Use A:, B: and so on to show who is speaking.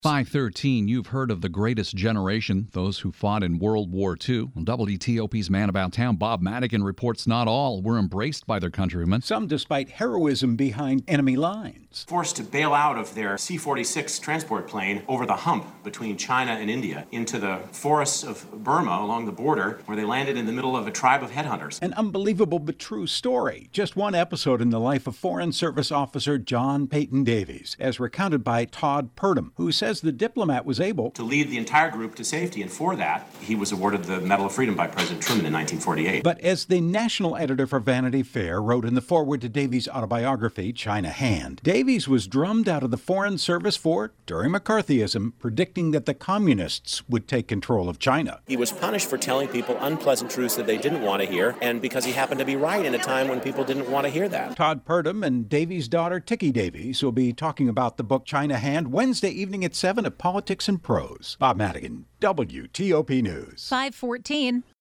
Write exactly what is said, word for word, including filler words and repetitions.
A: five thirteen, you've heard of the greatest generation, those who fought in World War Two. Well, W T O P's Man About Town, Bob Madigan, reports not all were embraced by their countrymen.
B: Some despite heroism behind enemy lines.
C: Forced to bail out of their C forty-six transport plane over the hump between China and India into the forests of Burma along the border, where they landed in the middle of a tribe of headhunters.
B: An unbelievable but true story. Just one episode in the life of Foreign Service Officer John Peyton Davies, as recounted by Todd Purdom, who says the diplomat was able
C: to lead the entire group to safety, and for that, he was awarded the Medal of Freedom by President Truman in nineteen forty-eight.
B: But as the national editor for Vanity Fair wrote in the foreword to Davies' autobiography, China Hand, Davies was drummed out of the Foreign Service for, during McCarthyism, predicting that the communists would take control of China.
D: He was punished for telling people unpleasant truths that they didn't want to hear, and because he happened to be right in a time when people didn't want to hear that.
B: Todd Purdom and Davies' daughter, Tikki Davies, will be talking about the book China Hand Wednesday evening at seven at Politics and Prose. Bob Madigan, W T O P News.
E: five fourteen.